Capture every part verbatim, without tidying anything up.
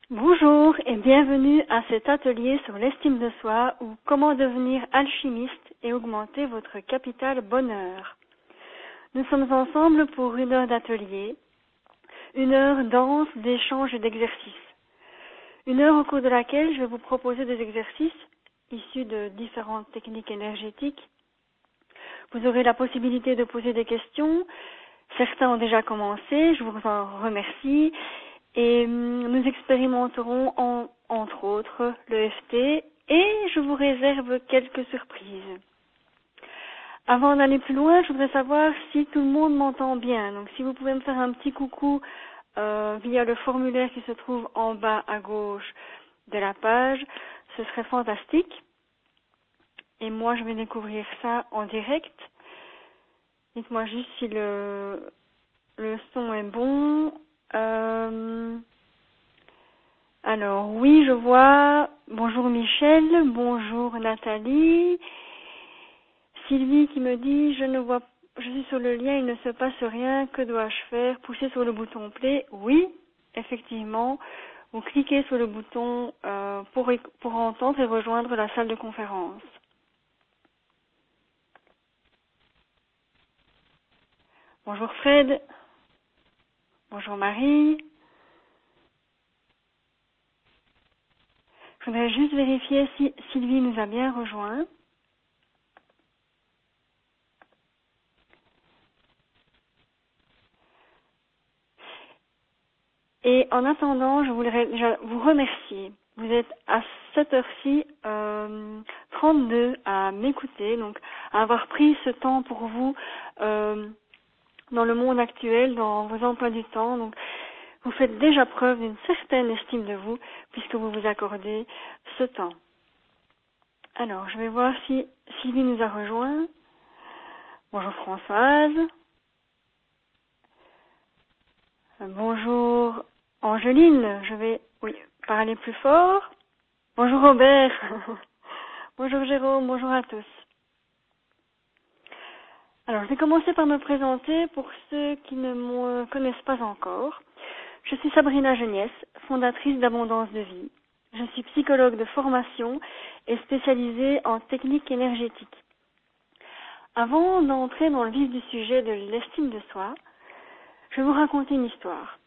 Bonjour et bienvenue à cet atelier sur l'estime de soi ou comment devenir alchimiste et augmenter votre capital bonheur. Nous sommes ensemble pour une heure d'atelier, une heure dense d'échanges et d'exercices. Une heure au cours de laquelle je vais vous proposer des exercices issus de différentes techniques énergétiques. Vous aurez la possibilité de poser des questions. Certains ont déjà commencé, je vous en remercie. Et nous expérimenterons en, entre autres le F T et je vous réserve quelques surprises. Avant d'aller plus loin, je voudrais savoir si tout le monde m'entend bien. Donc si vous pouvez me faire un petit coucou euh, via le formulaire qui se trouve en bas à gauche de la page, ce serait fantastique. Et moi, je vais découvrir ça en direct. Dites-moi juste si le, le son est bon. Euh, alors, oui, je vois. Bonjour Michel, bonjour Nathalie. Sylvie qui me dit, je ne vois, je suis sur le lien, il ne se passe rien, que dois-je faire? Pousser sur le bouton play? Oui, effectivement. Vous cliquez sur le bouton euh, pour, pour entendre et rejoindre la salle de conférence. Bonjour Fred. Bonjour Marie. Je voudrais juste vérifier si Sylvie nous a bien rejoints. Et en attendant, je voudrais déjà vous remercier. Vous êtes à cette heure-ci euh, trente-deux à m'écouter, donc à avoir pris ce temps pour vous euh, dans le monde actuel, dans vos emplois du temps. Donc, vous faites déjà preuve d'une certaine estime de vous puisque vous vous accordez ce temps. Alors, je vais voir si Sylvie nous a rejoints. Bonjour Françoise. Bonjour Angeline. Je vais oui, parler plus fort. Bonjour Robert. Bonjour Jérôme. Bonjour à tous. Alors, je vais commencer par me présenter pour ceux qui ne me connaissent pas encore. Je suis Sabrina Geniès, fondatrice d'Abondance de Vie. Je suis psychologue de formation et spécialisée en technique énergétique. Avant d'entrer dans le vif du sujet de l'estime de soi, je vais vous raconter une histoire.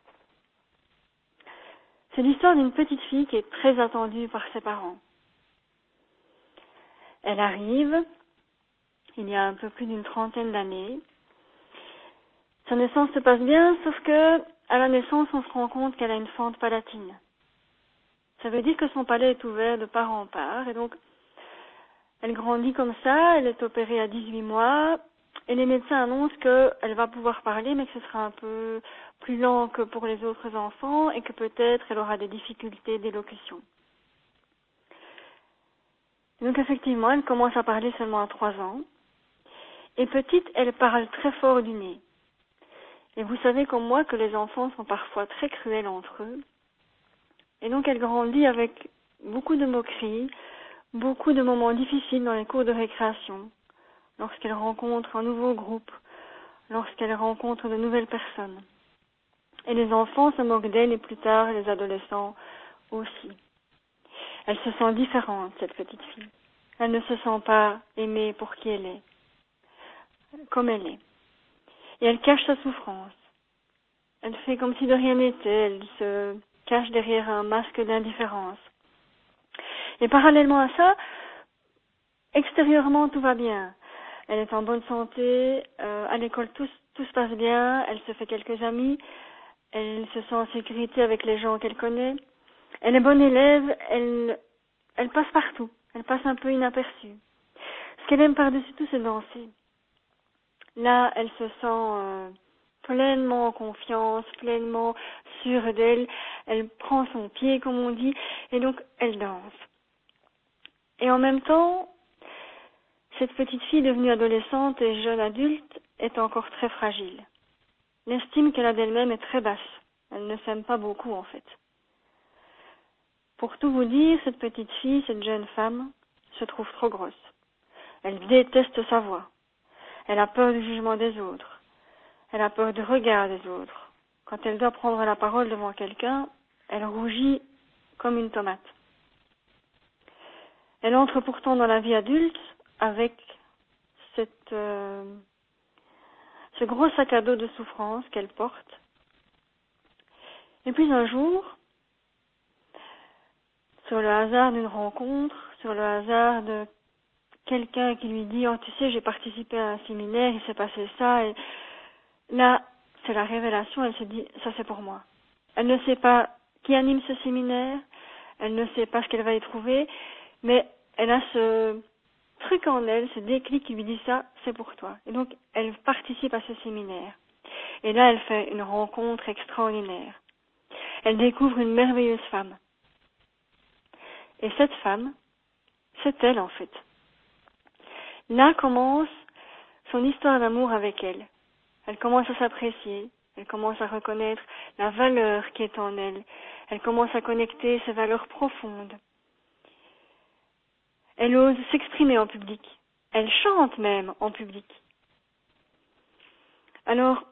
C'est l'histoire d'une petite fille qui est très attendue par ses parents. Elle arrive, il y a un peu plus d'une trentaine d'années. Sa naissance se passe bien, sauf que, à la naissance, on se rend compte qu'elle a une fente palatine. Ça veut dire que son palais est ouvert de part en part, et donc, elle grandit comme ça, elle est opérée à dix-huit mois, et les médecins annoncent qu'elle va pouvoir parler, mais que ce sera un peu plus lent que pour les autres enfants, et que peut-être elle aura des difficultés d'élocution. Donc effectivement, elle commence à parler seulement à trois ans, et petite, elle parle très fort du nez. Et vous savez comme moi que les enfants sont parfois très cruels entre eux. Et donc elle grandit avec beaucoup de moqueries, beaucoup de moments difficiles dans les cours de récréation, lorsqu'elle rencontre un nouveau groupe, lorsqu'elle rencontre de nouvelles personnes. Et les enfants se moquent d'elle et plus tard les adolescents aussi. Elle se sent différente, cette petite fille. Elle ne se sent pas aimée pour qui elle est, comme elle est. Et elle cache sa souffrance. Elle fait comme si de rien n'était, elle se cache derrière un masque d'indifférence. Et parallèlement à ça, extérieurement tout va bien. Elle est en bonne santé, euh, à l'école tout, tout se passe bien, elle se fait quelques amis, elle se sent en sécurité avec les gens qu'elle connaît. Elle est bonne élève, elle, elle passe partout, elle passe un peu inaperçue. Ce qu'elle aime par-dessus tout, c'est danser. Là, elle se sent euh, pleinement en confiance, pleinement sûre d'elle. Elle prend son pied, comme on dit, et donc elle danse. Et en même temps, cette petite fille devenue adolescente et jeune adulte est encore très fragile. L'estime qu'elle a d'elle-même est très basse. Elle ne s'aime pas beaucoup, en fait. Pour tout vous dire, cette petite fille, cette jeune femme, se trouve trop grosse. Elle déteste sa voix. Elle a peur du jugement des autres. Elle a peur du regard des autres. Quand elle doit prendre la parole devant quelqu'un, Elle rougit comme une tomate. Elle entre pourtant dans la vie adulte avec cette, euh, ce gros sac à dos de souffrance qu'elle porte. Et puis un jour, sur le hasard d'une rencontre, sur le hasard de quelqu'un qui lui dit « Oh, tu sais, j'ai participé à un séminaire, il s'est passé ça. » Et là, c'est la révélation, elle se dit « Ça, c'est pour moi. » Elle ne sait pas qui anime ce séminaire, elle ne sait pas ce qu'elle va y trouver, mais elle a ce truc en elle, ce déclic qui lui dit ça, c'est pour toi. Et donc, elle participe à ce séminaire. Et là, elle fait une rencontre extraordinaire. Elle découvre une merveilleuse femme. Et cette femme, c'est elle en fait. Là commence son histoire d'amour avec elle. Elle commence à s'apprécier, elle commence à reconnaître la valeur qui est en elle. Elle commence à connecter ses valeurs profondes. Elle ose s'exprimer en public. Elle chante même en public. Alors,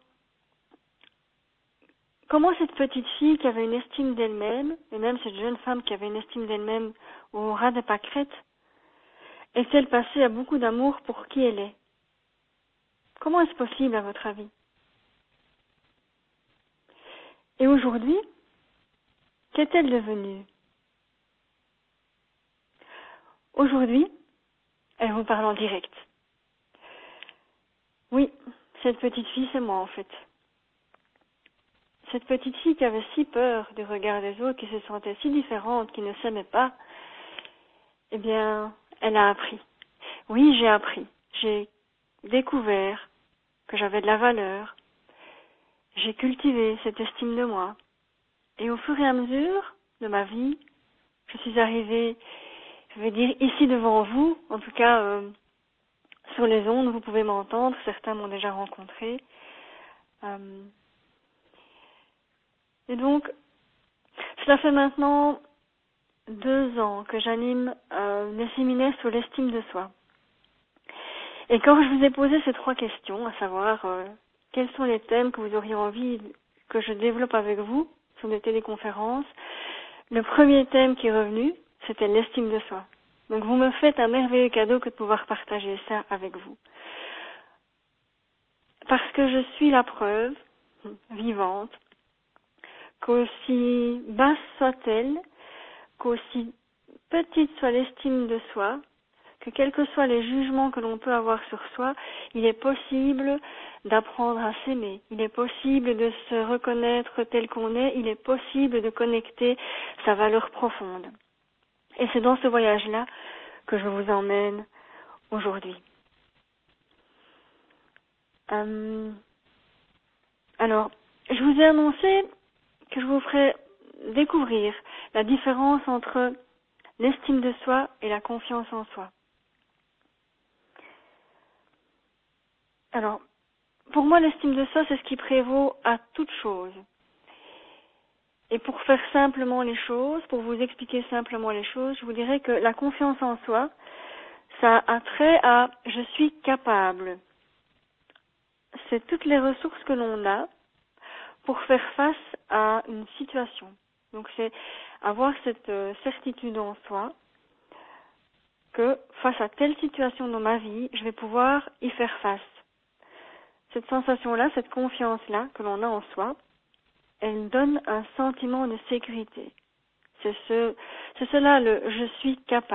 comment cette petite fille qui avait une estime d'elle-même, et même cette jeune femme qui avait une estime d'elle-même au ras des pâquerettes, est-elle passée à beaucoup d'amour pour qui elle est? Comment est-ce possible à votre avis? Et aujourd'hui, qu'est-elle devenue? Aujourd'hui, elle vous parle en direct. Oui, cette petite fille, c'est moi en fait. Cette petite fille qui avait si peur du regard des autres, qui se sentait si différente, qui ne s'aimait pas, eh bien, elle a appris. Oui, j'ai appris. J'ai découvert que j'avais de la valeur. J'ai cultivé cette estime de moi. Et au fur et à mesure de ma vie, je suis arrivée, je vais dire, ici devant vous, en tout cas euh, sur les ondes, vous pouvez m'entendre, certains m'ont déjà rencontré. Euh, et donc, cela fait maintenant deux ans que j'anime euh, des séminaires sur l'estime de soi. Et quand je vous ai posé ces trois questions, à savoir euh, quels sont les thèmes que vous auriez envie que je développe avec vous sur des téléconférences, le premier thème qui est revenu, c'était l'estime de soi. Donc vous me faites un merveilleux cadeau que de pouvoir partager ça avec vous. Parce que je suis la preuve vivante qu'aussi basse soit-elle, qu'aussi petite soit l'estime de soi, que quels que soient les jugements que l'on peut avoir sur soi, il est possible d'apprendre à s'aimer, il est possible de se reconnaître tel qu'on est, il est possible de connecter sa valeur profonde. Et c'est dans ce voyage-là que je vous emmène aujourd'hui. Euh, alors, je vous ai annoncé que je vous ferai découvrir la différence entre l'estime de soi et la confiance en soi. Alors, pour moi, l'estime de soi, c'est ce qui prévaut à toute chose. Et pour faire simplement les choses, pour vous expliquer simplement les choses, je vous dirais que la confiance en soi, ça a trait à « je suis capable ». C'est toutes les ressources que l'on a pour faire face à une situation. Donc c'est avoir cette certitude en soi que face à telle situation dans ma vie, je vais pouvoir y faire face. Cette sensation-là, cette confiance-là que l'on a en soi, elle donne un sentiment de sécurité. C'est ce, c'est cela le « je suis capable ».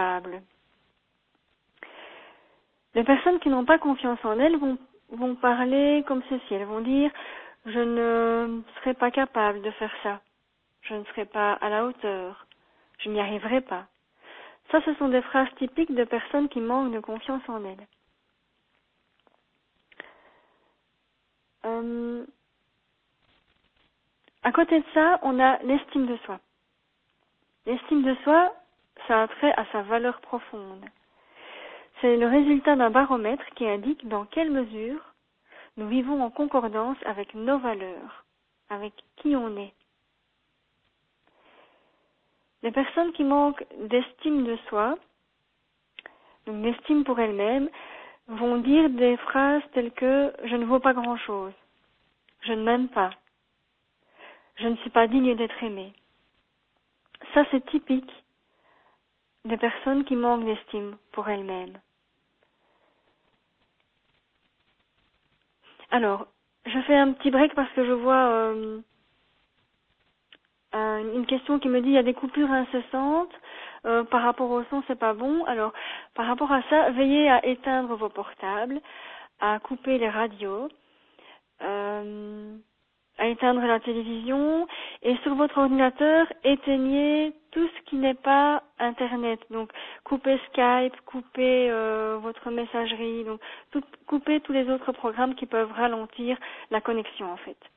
Les personnes qui n'ont pas confiance en elles vont, vont parler comme ceci. Elles vont dire « je ne serai pas capable de faire ça, je ne serai pas à la hauteur, je n'y arriverai pas ». Ça, ce sont des phrases typiques de personnes qui manquent de confiance en elles. Euh, à côté de ça, on a l'estime de soi. L'estime de soi, ça a trait à sa valeur profonde. C'est le résultat d'un baromètre qui indique dans quelle mesure nous vivons en concordance avec nos valeurs, avec qui on est. Les personnes qui manquent d'estime de soi, donc d'estime pour elles-mêmes, vont dire des phrases telles que « je ne vaux pas grand-chose »,« je ne m'aime pas »,« je ne suis pas digne d'être aimé ». Ça, c'est typique des personnes qui manquent d'estime pour elles-mêmes. Alors, je fais un petit break parce que je vois euh, un, une question qui me dit il y a des coupures incessantes. Euh, par rapport au son, c'est pas bon. Alors, par rapport à ça, veillez à éteindre vos portables, à couper les radios, euh, à éteindre la télévision et sur votre ordinateur, éteignez tout ce qui n'est pas Internet. Donc, coupez Skype, coupez euh, votre messagerie, donc tout, coupez tous les autres programmes qui peuvent ralentir la connexion en fait.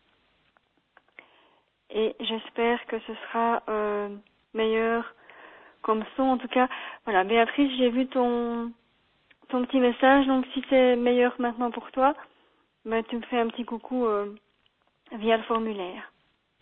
Et j'espère que ce sera euh, meilleur comme son. En tout cas, voilà, Béatrice, j'ai vu ton ton petit message, donc si c'est meilleur maintenant pour toi, ben, tu me fais un petit coucou euh, via le formulaire.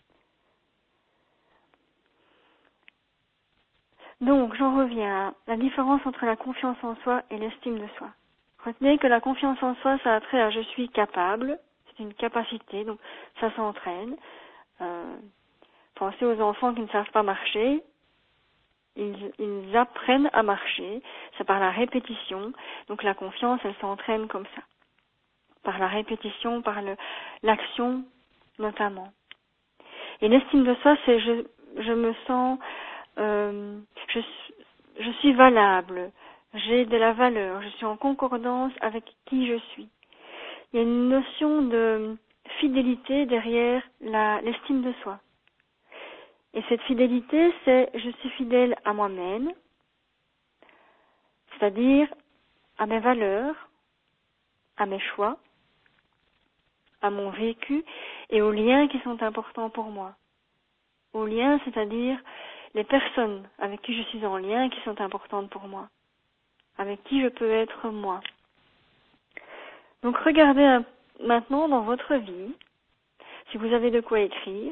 Donc, j'en reviens à la différence entre la confiance en soi et l'estime de soi. Retenez que la confiance en soi, ça a trait à je suis capable, c'est une capacité, donc ça s'entraîne. Euh, pensez aux enfants qui ne savent pas marcher, ils, ils apprennent à marcher, c'est par la répétition, donc la confiance, elle s'entraîne comme ça, par la répétition, par le, l'action notamment. Et l'estime de soi, c'est je, je me sens, euh, je, je suis valable, j'ai de la valeur, je suis en concordance avec qui je suis. Il y a une notion de fidélité derrière la, l'estime de soi. Et cette fidélité, c'est je suis fidèle à moi-même, c'est-à-dire à mes valeurs, à mes choix, à mon vécu et aux liens qui sont importants pour moi. Aux liens, c'est-à-dire les personnes avec qui je suis en lien et qui sont importantes pour moi, avec qui je peux être moi. Donc regardez un, maintenant dans votre vie, si vous avez de quoi écrire,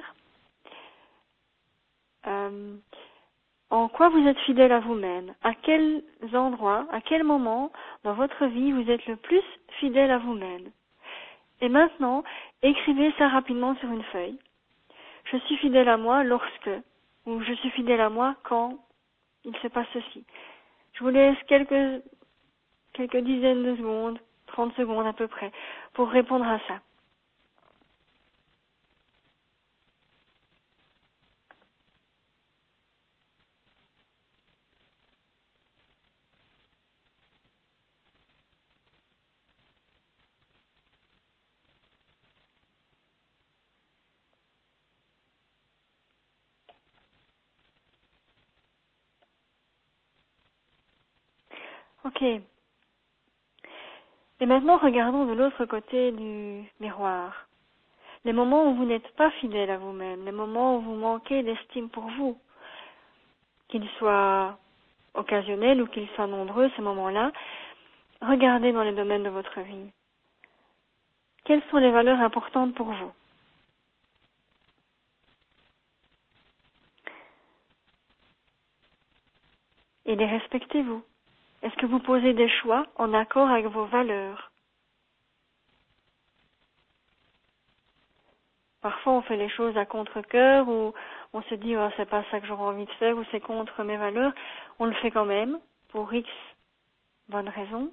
euh, en quoi vous êtes fidèle à vous-même, à quels endroits, à quel moment dans votre vie vous êtes le plus fidèle à vous-même. Et maintenant, écrivez ça rapidement sur une feuille. Je suis fidèle à moi lorsque, ou je suis fidèle à moi quand il se passe ceci. Je vous laisse quelques, quelques dizaines de secondes, trente secondes à peu près, pour répondre à ça. Ok. Et maintenant, regardons de l'autre côté du miroir. Les moments où vous n'êtes pas fidèle à vous-même, les moments où vous manquez d'estime pour vous, qu'ils soient occasionnels ou qu'ils soient nombreux, ces moments-là, regardez dans les domaines de votre vie. Quelles sont les valeurs importantes pour vous? Et les respectez-vous? Est-ce que vous posez des choix en accord avec vos valeurs? Parfois, on fait les choses à contre-cœur ou on se dit oh, c'est pas ça que j'aurais envie de faire ou c'est contre mes valeurs. On le fait quand même pour X bonnes raisons.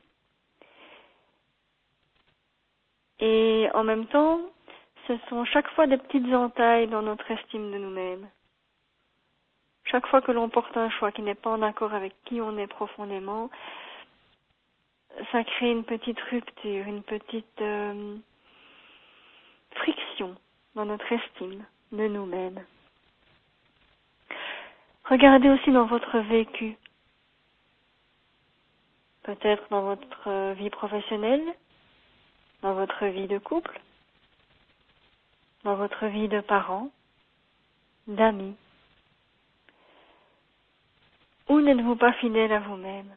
Et en même temps, ce sont chaque fois des petites entailles dans notre estime de nous-mêmes. Chaque fois que l'on porte un choix qui n'est pas en accord avec qui on est profondément, ça crée une petite rupture, une petite euh, friction dans notre estime de nous-mêmes. Regardez aussi dans votre vécu, peut-être dans votre vie professionnelle, dans votre vie de couple, dans votre vie de parents, d'amis. Où n'êtes-vous pas fidèle à vous-même?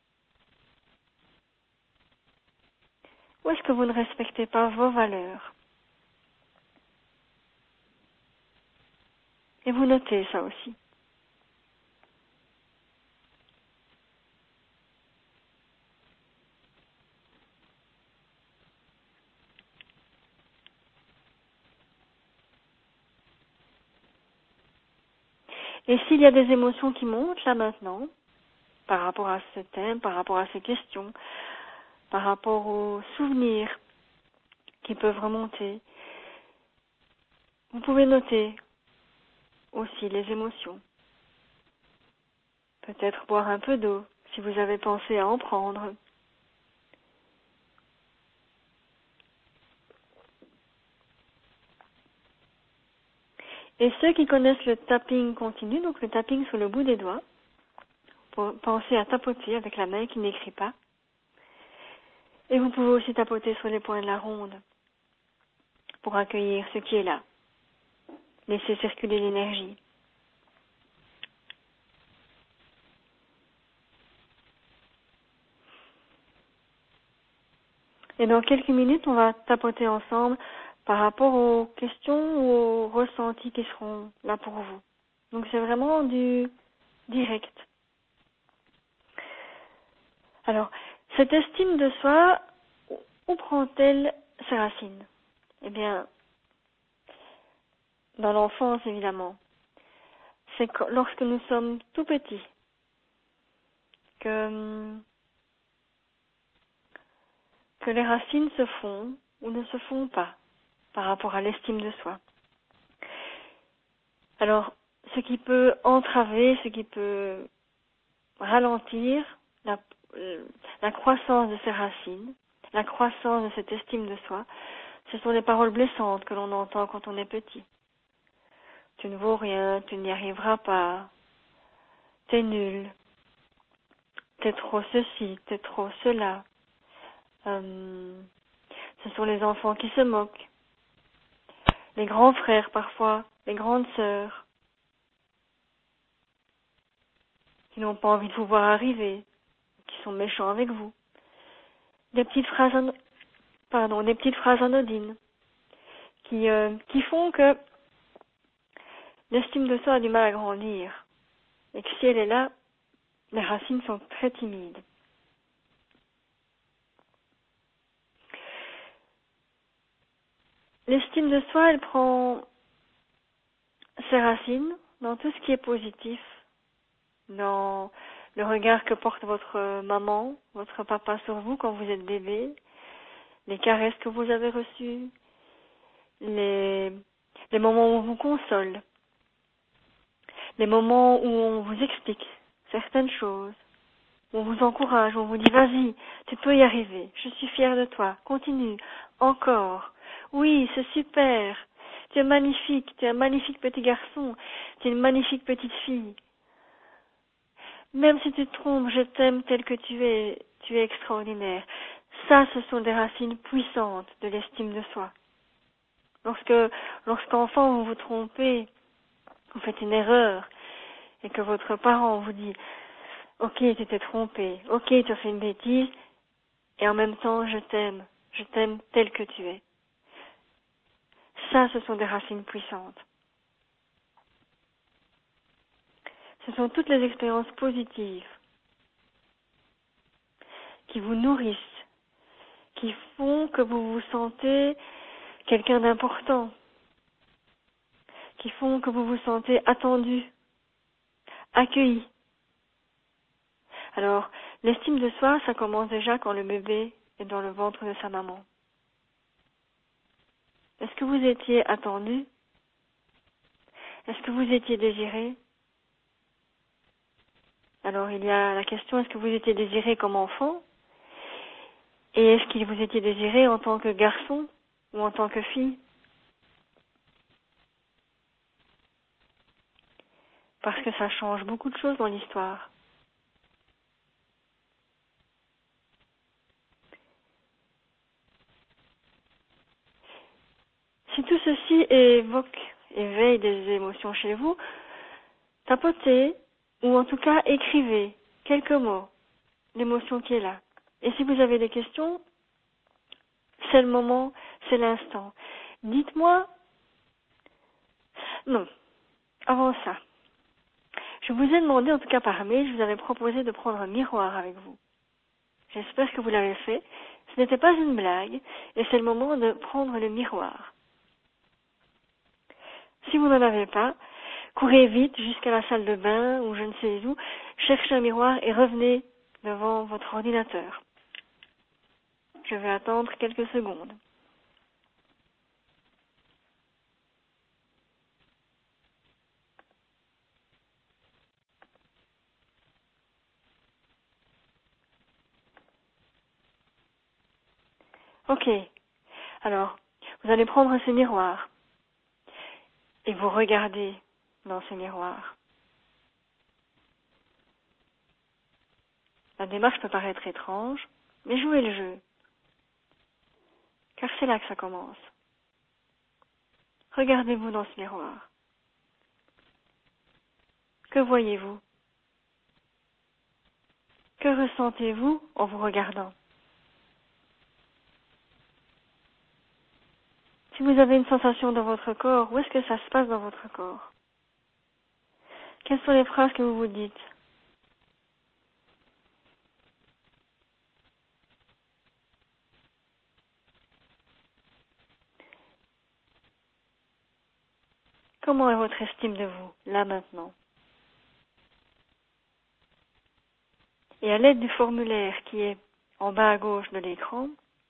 Où est-ce que vous ne respectez pas vos valeurs? Et vous notez ça aussi. Et s'il y a des émotions qui montent là maintenant, par rapport à ce thème, par rapport à ces questions, par rapport aux souvenirs qui peuvent remonter, vous pouvez noter aussi les émotions. Peut-être boire un peu d'eau si vous avez pensé à en prendre. Et ceux qui connaissent le tapping continu, donc le tapping sur le bout des doigts, pensez à tapoter avec la main qui n'écrit pas. Et vous pouvez aussi tapoter sur les points de la ronde pour accueillir ce qui est là. Laissez circuler l'énergie. Et dans quelques minutes, on va tapoter ensemble par rapport aux questions ou aux ressentis qui seront là pour vous. Donc c'est vraiment du direct. Alors, cette estime de soi, où prend-elle ses racines? Eh bien, dans l'enfance évidemment. C'est lorsque nous sommes tout petits que, que les racines se font ou ne se font pas par rapport à l'estime de soi. Alors, ce qui peut entraver, ce qui peut ralentir la, la croissance de ces racines, la croissance de cette estime de soi, ce sont les paroles blessantes que l'on entend quand on est petit. Tu ne vaux rien, tu n'y arriveras pas, t'es nul, t'es trop ceci, t'es trop cela. Euh, ce sont les enfants qui se moquent, les grands frères parfois, les grandes sœurs, qui n'ont pas envie de vous voir arriver, qui sont méchants avec vous. Des petites phrases, an... pardon, des petites phrases anodines qui, euh, qui font que l'estime de soi a du mal à grandir et que si elle est là, les racines sont très timides. L'estime de soi, elle prend ses racines dans tout ce qui est positif, dans le regard que porte votre maman, votre papa sur vous quand vous êtes bébé, les caresses que vous avez reçues, les, les moments où on vous console, les moments où on vous explique certaines choses, où on vous encourage, où on vous dit vas-y, tu peux y arriver, je suis fière de toi, continue, encore, oui, c'est super, tu es magnifique, tu es un magnifique petit garçon, tu es une magnifique petite fille. Même si tu te trompes, je t'aime tel que tu es, tu es extraordinaire. Ça, ce sont des racines puissantes de l'estime de soi. Lorsque, lorsqu'enfant, vous vous trompez, vous faites une erreur, et que votre parent vous dit « Ok, tu t'es trompé, ok, tu as fait une bêtise, et en même temps, je t'aime, je t'aime tel que tu es. » Ça, ce sont des racines puissantes. Ce sont toutes les expériences positives qui vous nourrissent, qui font que vous vous sentez quelqu'un d'important, qui font que vous vous sentez attendu, accueilli. Alors, l'estime de soi, ça commence déjà quand le bébé est dans le ventre de sa maman. Est-ce que vous étiez attendu? Est-ce que vous étiez désiré? Alors, il y a la question, est-ce que vous étiez désiré comme enfant? Et est-ce que vous étiez désiré en tant que garçon ou en tant que fille? Parce que ça change beaucoup de choses dans l'histoire. Si tout ceci évoque, éveille des émotions chez vous, tapotez, ou en tout cas écrivez quelques mots, l'émotion qui est là. Et si vous avez des questions, c'est le moment, c'est l'instant. Dites-moi, non, avant ça, je vous ai demandé, en tout cas par mail, je vous avais proposé de prendre un miroir avec vous. J'espère que vous l'avez fait. Ce n'était pas une blague, et c'est le moment de prendre le miroir. Si vous n'en avez pas, courez vite jusqu'à la salle de bain ou je ne sais où, cherchez un miroir et revenez devant votre ordinateur. Je vais attendre quelques secondes. Ok. Alors, vous allez prendre ce miroir et vous regardez dans ce miroir. La démarche peut paraître étrange, mais jouez le jeu. Car c'est là que ça commence. Regardez-vous dans ce miroir. Que voyez-vous? Que ressentez-vous en vous regardant? Si vous avez une sensation dans votre corps, où est-ce que ça se passe dans votre corps? Quelles sont les phrases que vous vous dites? Comment est votre estime de vous, là maintenant? Et à l'aide du formulaire qui est en bas à gauche de l'écran,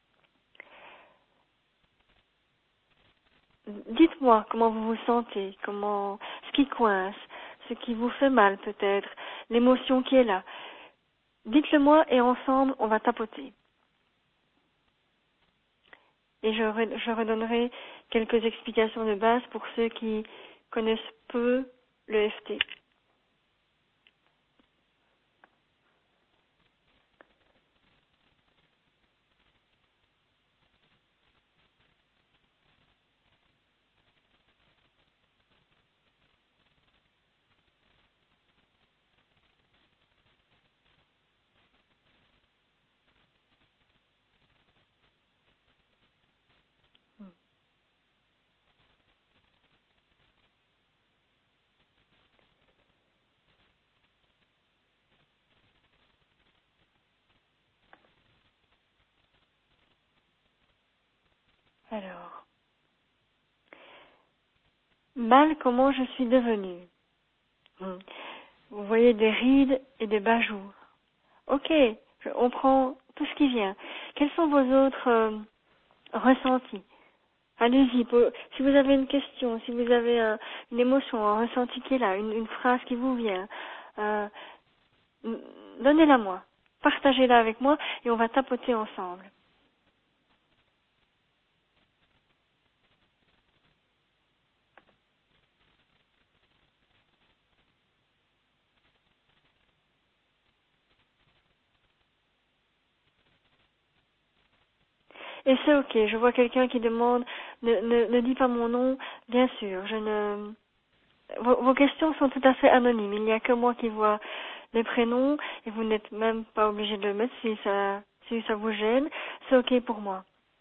dites-moi comment vous vous sentez, comment, ce qui coince, ce qui vous fait mal peut-être, l'émotion qui est là. Dites-le moi et ensemble, on va tapoter. Et je, re- je redonnerai quelques explications de base pour ceux qui connaissent peu le F T. Alors, mal comment je suis devenue. Hmm. Vous voyez des rides et des bajoux. Ok, je- on prend tout ce qui vient. Quels sont vos autres euh, ressentis? Allez-y, po- si vous avez une question, si vous avez un- une émotion, un ressenti qui est là, une, une phrase qui vous vient, euh, n- donnez-la moi, partagez-la avec moi et on va tapoter ensemble. Et c'est ok, je vois quelqu'un qui demande, ne, ne, ne dis pas mon nom, bien sûr, je ne... Vos, vos questions sont tout à fait anonymes, il n'y a que moi qui vois les prénoms et vous n'êtes même pas obligé de le mettre si ça, si ça vous gêne, c'est ok pour moi.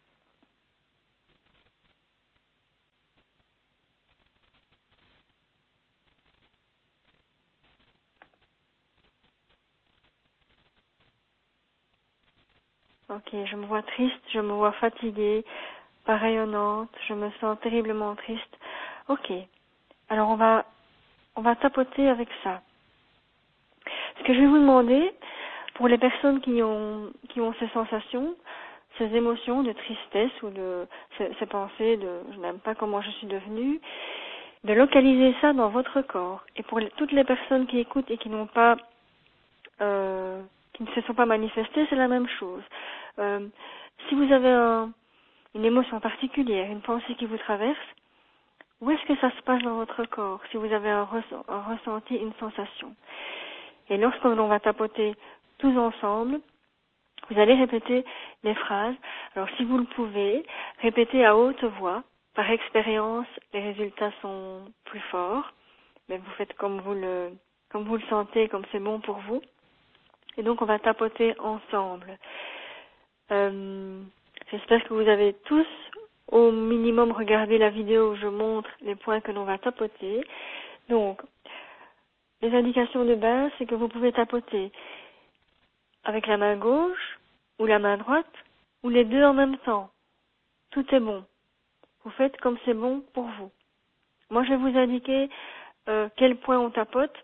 Ok, je me vois triste, je me vois fatiguée, pas rayonnante, je me sens terriblement triste. Ok, alors on va, on va tapoter avec ça. Ce que je vais vous demander, pour les personnes qui ont, qui ont ces sensations, ces émotions de tristesse ou de ces, ces pensées de je n'aime pas comment je suis devenue, de localiser ça dans votre corps. Et pour les, toutes les personnes qui écoutent et qui n'ont pas, euh, qui ne se sont pas manifestées, c'est la même chose. Euh, si vous avez un, une émotion particulière, une pensée qui vous traverse, où est-ce que ça se passe dans votre corps si vous avez un, ress- un ressenti, une sensation? Et lorsqu'on va tapoter tous ensemble, vous allez répéter les phrases. Alors si vous le pouvez, répétez à haute voix. Par expérience, les résultats sont plus forts, mais vous faites comme vous le, comme vous le sentez, comme c'est bon pour vous. Et donc on va tapoter ensemble. Euh, J'espère que vous avez tous au minimum regardé la vidéo où je montre les points que l'on va tapoter. Donc, les indications de base, c'est que vous pouvez tapoter avec la main gauche ou la main droite ou les deux en même temps. Tout est bon. Vous faites comme c'est bon pour vous. Moi, je vais vous indiquer euh, quel point on tapote.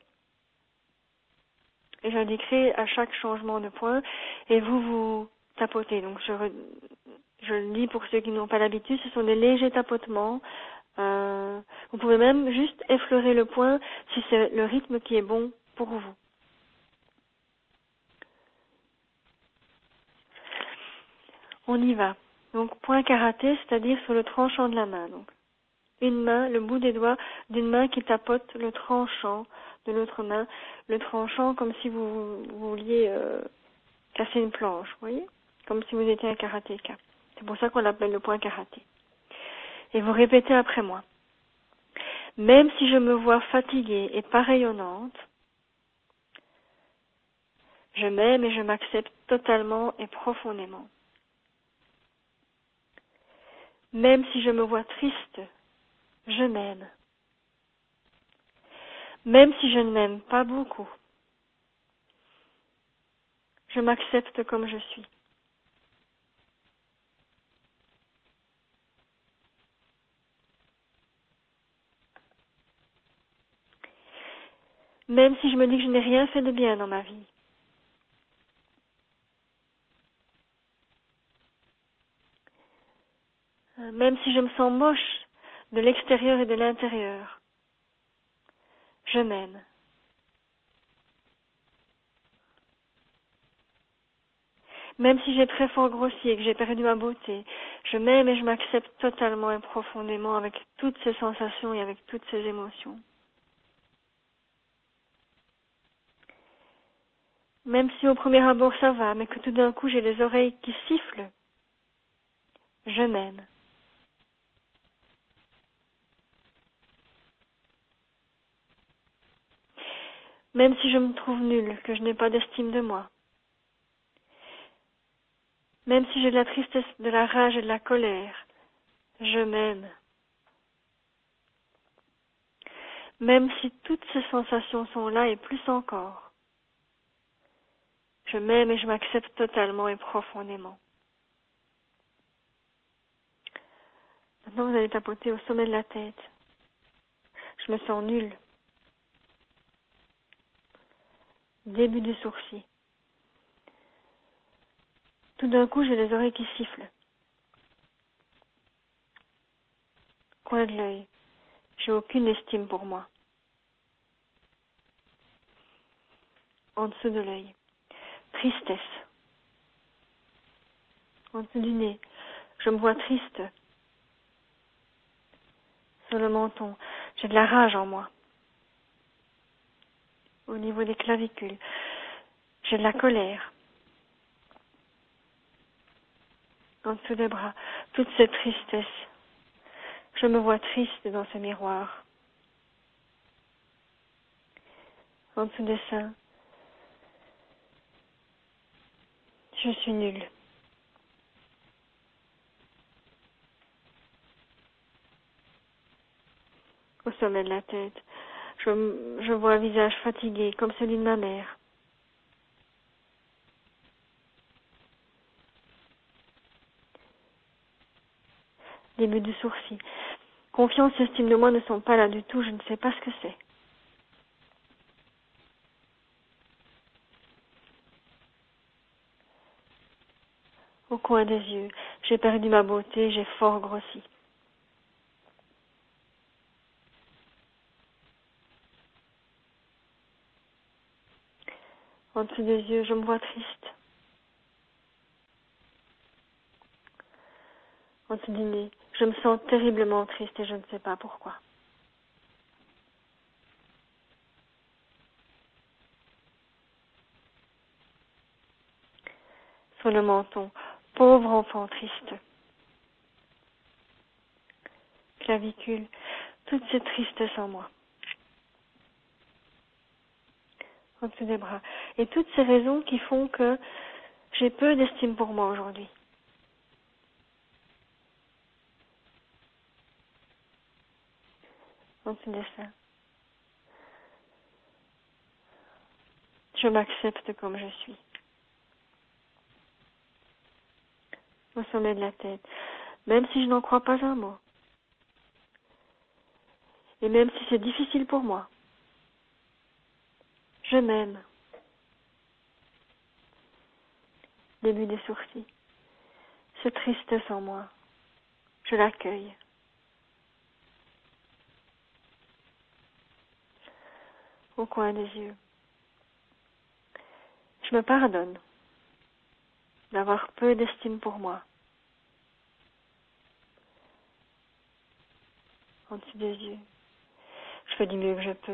Et j'indiquerai à chaque changement de point. Et vous, vous tapotez. Donc je, re... je le dis pour ceux qui n'ont pas l'habitude, ce sont des légers tapotements. Euh, vous pouvez même juste effleurer le point si c'est le rythme qui est bon pour vous. On y va. Donc point karaté, c'est-à-dire sur le tranchant de la main. Donc une main, le bout des doigts d'une main qui tapote le tranchant de l'autre main, le tranchant comme si vous, vous vouliez euh, casser une planche, vous voyez, comme si vous étiez un karatéka. C'est pour ça qu'on l'appelle le point karaté. Et vous répétez après moi. Même si je me vois fatiguée et pas rayonnante, je m'aime et je m'accepte totalement et profondément. Même si je me vois triste, je m'aime. Même si je ne m'aime pas beaucoup, je m'accepte comme je suis. Même si je me dis que je n'ai rien fait de bien dans ma vie. Même si je me sens moche de l'extérieur et de l'intérieur, je m'aime. Même si j'ai très fort grossi et que j'ai perdu ma beauté, je m'aime et je m'accepte totalement et profondément avec toutes ces sensations et avec toutes ces émotions. Même si au premier abord ça va, mais que tout d'un coup j'ai les oreilles qui sifflent, je m'aime. Même si je me trouve nulle, que je n'ai pas d'estime de moi. Même si j'ai de la tristesse, de la rage et de la colère, je m'aime. Même si toutes ces sensations sont là et plus encore, je m'aime et je m'accepte totalement et profondément. Maintenant, vous allez tapoter au sommet de la tête. Je me sens nulle. Début du sourcil. Tout d'un coup, j'ai les oreilles qui sifflent. Coin de l'œil. J'ai aucune estime pour moi. En dessous de l'œil. Tristesse. En dessous du nez. Je me vois triste. Sur le menton. J'ai de la rage en moi. Au niveau des clavicules. J'ai de la colère. En dessous des bras. Toute cette tristesse. Je me vois triste dans ce miroir. En dessous des seins. Je suis nulle. Au sommet de la tête. Je, je vois un visage fatigué, comme celui de ma mère. Début du sourcil. Confiance et estime de moi ne sont pas là du tout, je ne sais pas ce que c'est. Au coin des yeux, j'ai perdu ma beauté, j'ai fort grossi. En dessous des yeux, je me vois triste. En dessous du nez, je me sens terriblement triste et je ne sais pas pourquoi. Sur le menton, pauvre enfant triste. Clavicule, toute cette tristesse en moi. En dessous des bras. Et toutes ces raisons qui font que j'ai peu d'estime pour moi aujourd'hui. En dessous des seins. Je m'accepte comme je suis. Au sommet de la tête. Même si je n'en crois pas un mot. et même si c'est difficile pour moi. Je m'aime. Début des sourcils. C'est triste sans moi. Je l'accueille. Au coin des yeux. Je me pardonne d'avoir peu d'estime pour moi. En dessous des yeux. Je fais du mieux que je peux.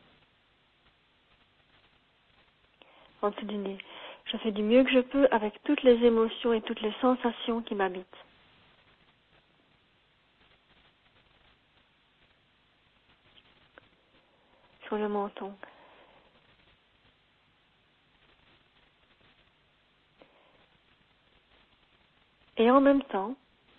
En dessous du nez. Je fais du mieux que je peux avec toutes les émotions et toutes les sensations qui m'habitent. Sur le menton. Et en même temps,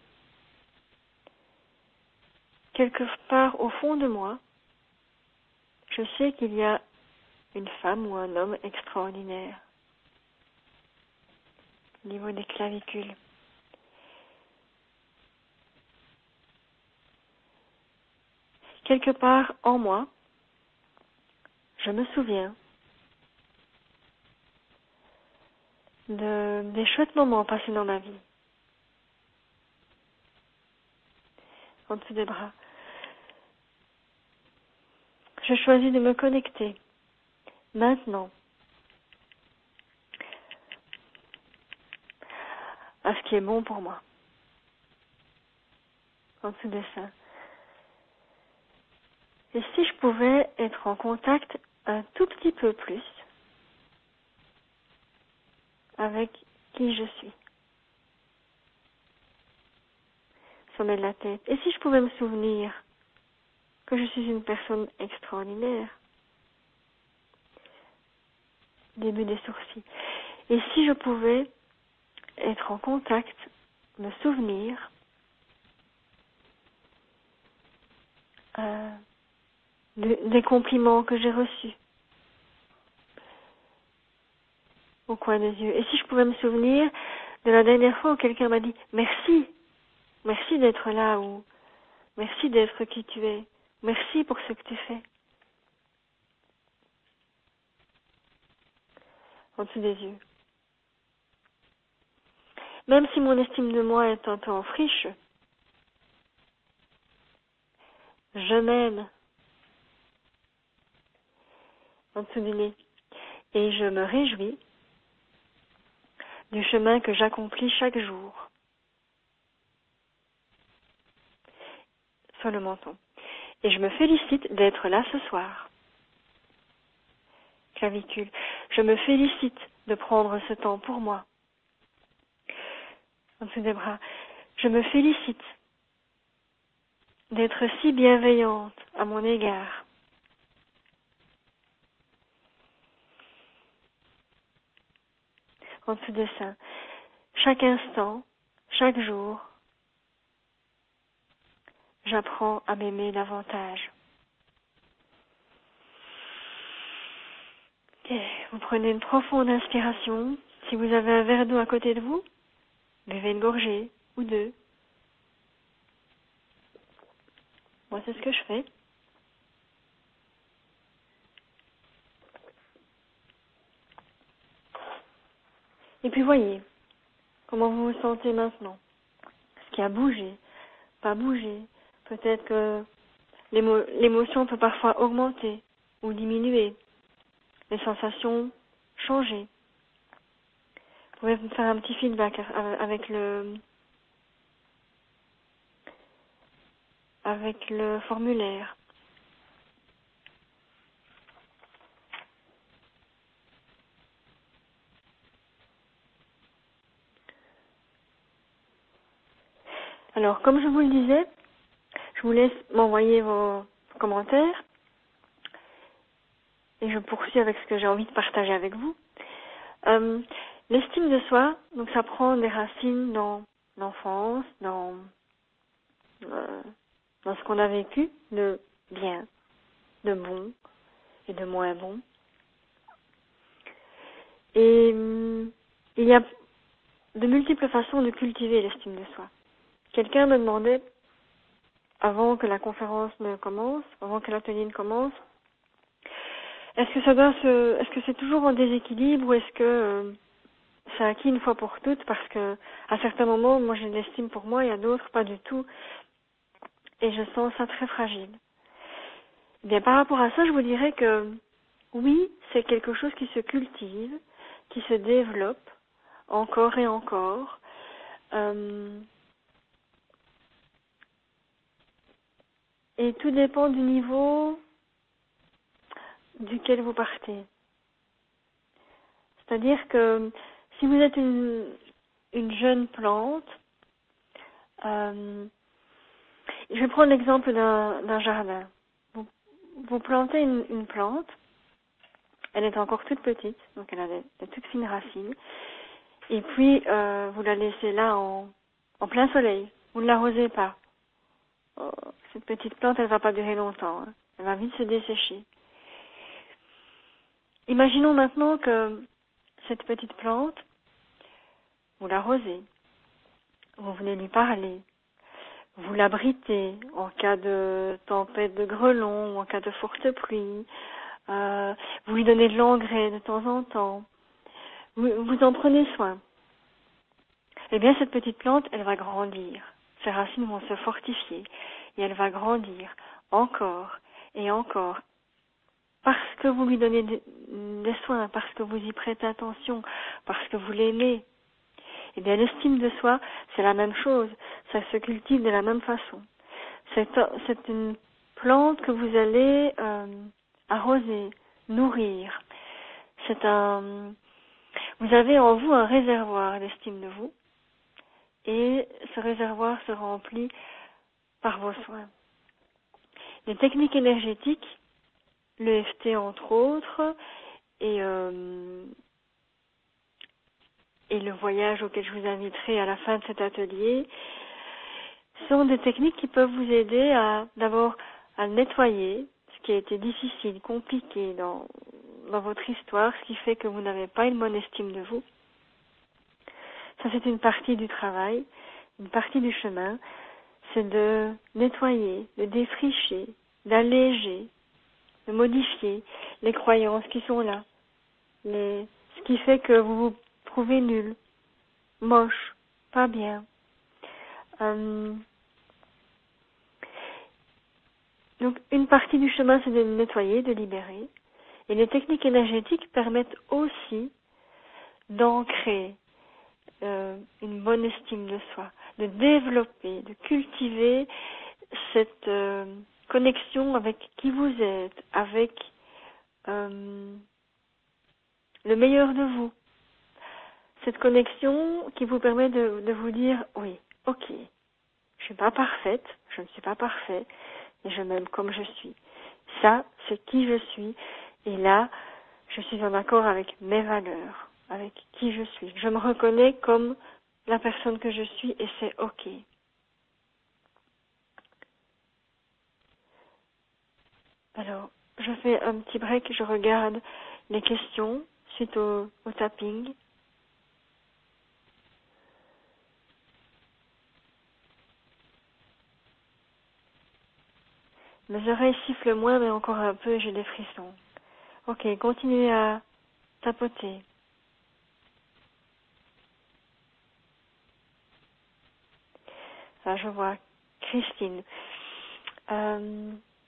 quelque part au fond de moi, je sais qu'il y a une femme ou un homme extraordinaire. Au niveau des clavicules. Quelque part en moi, je me souviens de, des chouettes moments passés dans ma vie. En dessous des bras. Je choisis de me connecter, maintenant, à ce qui est bon pour moi. En dessous des seins. Et si je pouvais être en contact un tout petit peu plus avec qui je suis. Sommet de la tête. Et si je pouvais me souvenir que je suis une personne extraordinaire. Début des sourcils. Et si je pouvais être en contact, me souvenir euh, de, des compliments que j'ai reçus au coin des yeux. Et si je pouvais me souvenir de la dernière fois où quelqu'un m'a dit merci, merci d'être là, ou merci d'être qui tu es, merci pour ce que tu fais. En dessous des yeux. Même si mon estime de moi est un peu en friche, je m'aime. En dessous du nez. Et je me réjouis du chemin que j'accomplis chaque jour. Sur le menton. Et je me félicite d'être là ce soir. Clavicule. Je me félicite de prendre ce temps pour moi. En dessous des bras. Je me félicite d'être si bienveillante à mon égard. En dessous des seins. Chaque instant, chaque jour, j'apprends à m'aimer davantage. Okay. Vous prenez une profonde inspiration. Si vous avez un verre d'eau à côté de vous, buvez une gorgée ou deux. Moi, c'est ce que je fais. Et puis voyez comment vous vous sentez maintenant. Ce qui a bougé, pas bougé. Peut-être que l'émo- l'émotion peut parfois augmenter ou diminuer. Les sensations changer. Vous pouvez me faire un petit feedback avec le avec le formulaire. Alors, comme je vous le disais, je vous laisse m'envoyer vos commentaires et je poursuis avec ce que j'ai envie de partager avec vous. Euh, l'estime de soi, donc ça prend des racines dans l'enfance, dans euh, dans ce qu'on a vécu de bien, de bon et de moins bon. Et hum, il y a de multiples façons de cultiver l'estime de soi. Quelqu'un me demandait avant que la conférence ne commence, avant que l'atelier ne commence. Est-ce que ça doit se, est-ce que c'est toujours en déséquilibre ou est-ce que euh, c'est acquis une fois pour toutes? Parce que à certains moments, moi j'ai de l'estime pour moi, il y a d'autres pas du tout, et je sens ça très fragile. Eh bien, par rapport à ça, je vous dirais que oui, c'est quelque chose qui se cultive, qui se développe encore et encore. Euh, et tout dépend du niveau duquel vous partez. C'est-à-dire que si vous êtes une, une jeune plante, euh, je vais prendre l'exemple d'un, d'un jardin. Vous, vous plantez une, une plante, elle est encore toute petite, donc elle a des, des toutes fines racines, et puis euh, vous la laissez là en, en plein soleil, vous ne l'arrosez pas. Oh, cette petite plante, elle ne va pas durer longtemps, hein. Elle va vite se dessécher. Imaginons maintenant que cette petite plante, vous l'arrosez, vous venez lui parler, vous l'abritez en cas de tempête de grêlons ou en cas de forte pluie, euh, vous lui donnez de l'engrais de temps en temps, vous, vous en prenez soin. Eh bien, cette petite plante, elle va grandir, ses racines vont se fortifier et elle va grandir encore et encore. Parce que vous lui donnez des, des soins, parce que vous y prêtez attention, parce que vous l'aimez. Eh bien, l'estime de soi, c'est la même chose. Ça se cultive de la même façon. C'est, c'est une plante que vous allez euh, arroser, nourrir. C'est un... Vous avez en vous un réservoir d'estime de vous. Et ce réservoir se remplit par vos soins. Les techniques énergétiques, le F T entre autres, et, euh, et le voyage auquel je vous inviterai à la fin de cet atelier, sont des techniques qui peuvent vous aider à d'abord à nettoyer ce qui a été difficile, compliqué dans, dans votre histoire, ce qui fait que vous n'avez pas une bonne estime de vous. Ça, c'est une partie du travail, une partie du chemin, c'est de nettoyer, de défricher, d'alléger, de modifier les croyances qui sont là, les, ce qui fait que vous vous trouvez nul, moche, pas bien. Euh, donc une partie du chemin, c'est de nettoyer, de libérer. Et les techniques énergétiques permettent aussi d'ancrer euh, une bonne estime de soi, de développer, de cultiver cette euh, connexion avec qui vous êtes, avec euh, le meilleur de vous. Cette connexion qui vous permet de, de vous dire, oui, ok, je suis pas parfaite, je ne suis pas parfait, et je m'aime comme je suis. Ça, c'est qui je suis, et là, je suis en accord avec mes valeurs, avec qui je suis. Je me reconnais comme la personne que je suis, et c'est ok. Alors, je fais un petit break, je regarde les questions suite au, au tapping. Mes oreilles sifflent moins, mais encore un peu, et j'ai des frissons. Ok, continuez à tapoter. Ah, je vois Christine. Euh,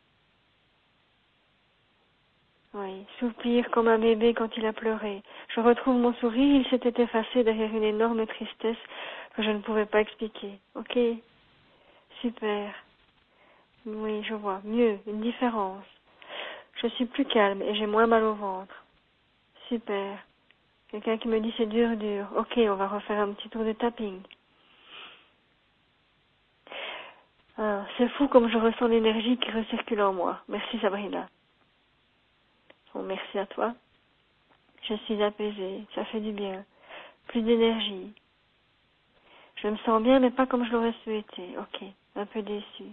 oui, soupir comme un bébé quand il a pleuré. Je retrouve mon sourire, il s'était effacé derrière une énorme tristesse que je ne pouvais pas expliquer. Ok, super. Oui, je vois. Mieux, une différence. Je suis plus calme et j'ai moins mal au ventre. Super. Quelqu'un qui me dit c'est dur, dur. Ok, on va refaire un petit tour de tapping. Ah, c'est fou comme je ressens l'énergie qui recircule en moi. Merci Sabrina. Bon, merci à toi. Je suis apaisée, ça fait du bien. Plus d'énergie. Je me sens bien, mais pas comme je l'aurais souhaité. Ok, un peu déçue.